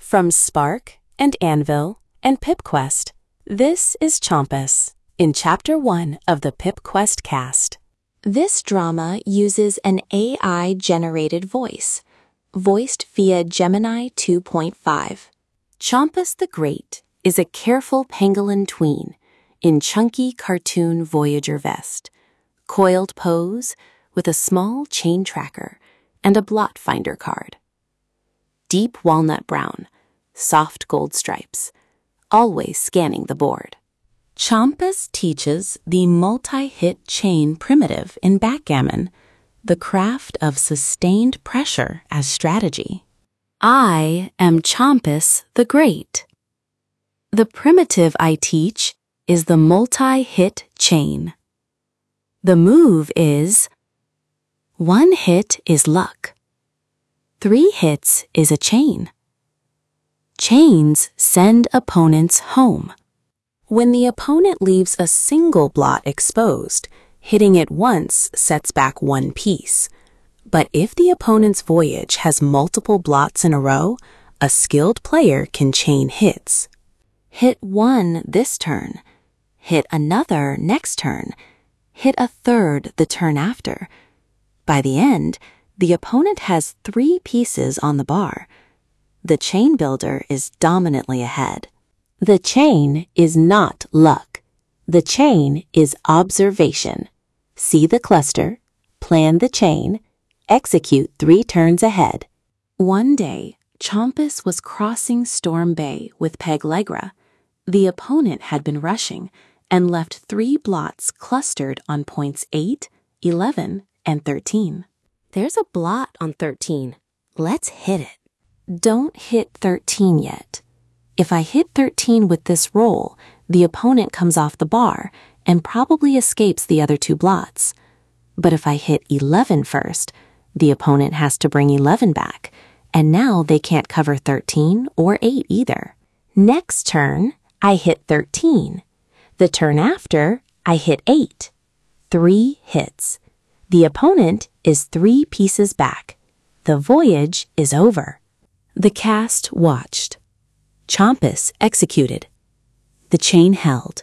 From Spark and Anvil and PipQuest, this is Chompus in Chapter 1 of the PipQuest cast. This drama uses an AI-generated voice, voiced via Gemini 2.5. Chompus the Great is a careful pangolin tween in chunky cartoon Voyager vest, coiled pose with a small chain tracker and a blot finder card. Deep walnut brown, soft gold stripes, always scanning the board. Chompus teaches the multi-hit chain primitive in backgammon, the craft of sustained pressure as strategy. I am Chompus the Great. The primitive I teach is the multi-hit chain. The move is: 1 hit is luck. 3 hits is a chain. Chains send opponents home. When the opponent leaves a single blot exposed, hitting it once sets back 1 piece. But if the opponent's voyage has multiple blots in a row, a skilled player can chain hits. Hit 1 this turn, hit another next turn, hit a third the turn after. By the end, the opponent has 3 pieces on the bar. The chain builder is dominantly ahead. The chain is not luck. The chain is observation. See the cluster, plan the chain, execute 3 turns ahead. One day, Chompus was crossing Storm Bay with Peglegra. The opponent had been rushing and left 3 blots clustered on points 8, 11, and 13. There's a blot on 13. Let's hit it. Don't hit 13 yet. If I hit 13 with this roll, the opponent comes off the bar and probably escapes the other 2 blots. But if I hit 11 first, the opponent has to bring 11 back, and now they can't cover 13 or 8 either. Next turn, I hit 13. The turn after, I hit 8. 3 hits. The opponent is 3 pieces back. The voyage is over. The cast watched. Chompus executed. The chain held.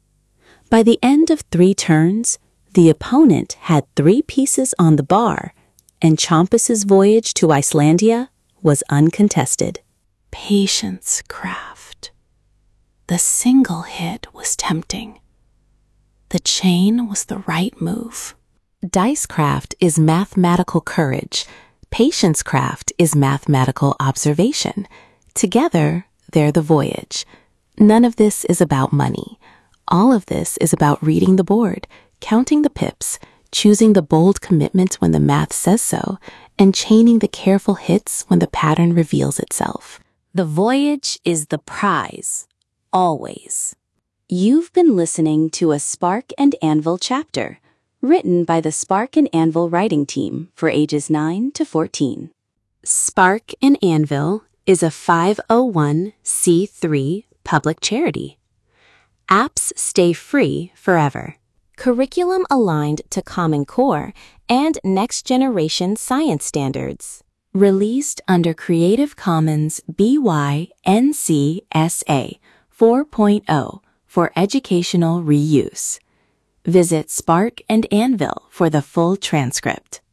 By the end of 3 turns, the opponent had 3 pieces on the bar, and Chompus's voyage to Icelandia was uncontested. Patience craft. The single hit was tempting. The chain was the right move. Dicecraft is mathematical courage. Patience-craft is mathematical observation. Together, they're the voyage. None of this is about money. All of this is about reading the board, counting the pips, choosing the bold commitment when the math says so, and chaining the careful hits when the pattern reveals itself. The voyage is the prize. Always. You've been listening to a Spark and Anvil chapter, written by the Spark and Anvil writing team for ages 9 to 14. Spark and Anvil is a 501c3 public charity. Apps stay free forever. Curriculum aligned to Common Core and next-generation science standards. Released under Creative Commons BY-NC-SA 4.0 for educational reuse. Visit Spark and Anvil for the full transcript.